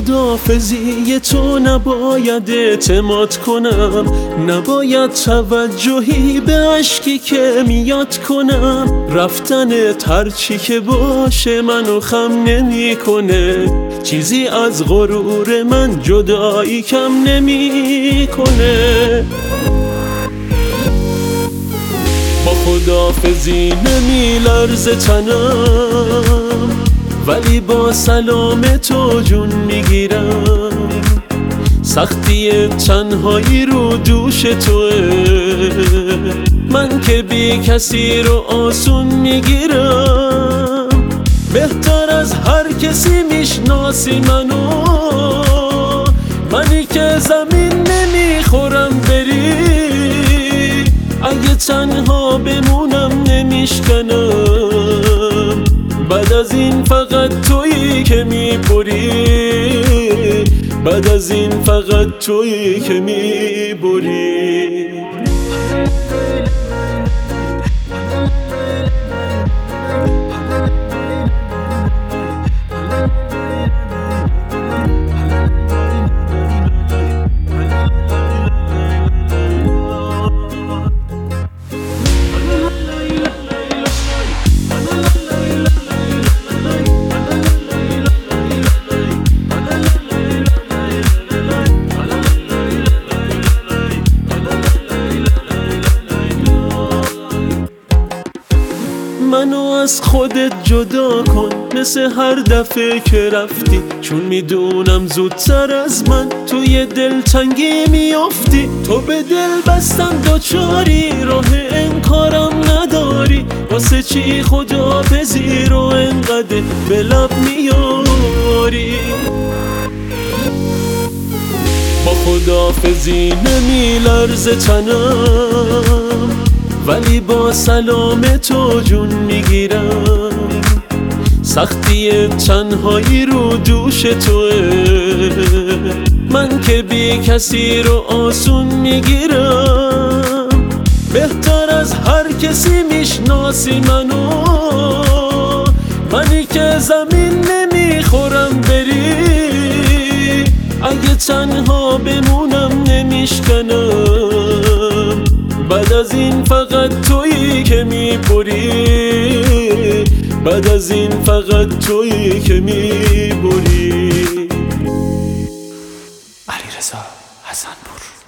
خداحافظی تو نباید اعتماد کنم، نباید توجهی به اشکی که میاد کنم. رفتنت هرچی که باشه منو خم نمی کنه، چیزی از غرور من جدایی کم نمی کنه. با خداحافظی نمی لرزه تنم، ولی با سلام تو جون میگیرم. سختی تنهایی رو دوش توه، من که بی کسی رو آسون میگیرم. بهتر از هر کسی میشناسی منو، منی که زمین نمیخورم بری. اگه تنها بمونم نمیشکنم، بعد از این فقط تویی که میبری. بعد از این فقط تویی که میبری. منو از خودت جدا کن مثل هر دفعه که رفتی، چون میدونم زودتر از من توی دلتنگی میافتی. تو به دل بستم دوچاری، راه انکارم نداری. واسه چی خداحافظی رو انقدر به لب میاری؟ با خداحافظی نمی لرزه تنم، ولی با سلام تو جون میگیرم. سختی تنهایی رو دوش توه، من که بی کسی رو آسون میگیرم. بهتر از هر کسی میشناسی منو، منی که زمین نمیخورم بری. اگه تنها بمونم نمیشکنم، بعد از این فقط تویی که میبری. بعد از این فقط تویی که میبری. علیرضا حسن‌پور.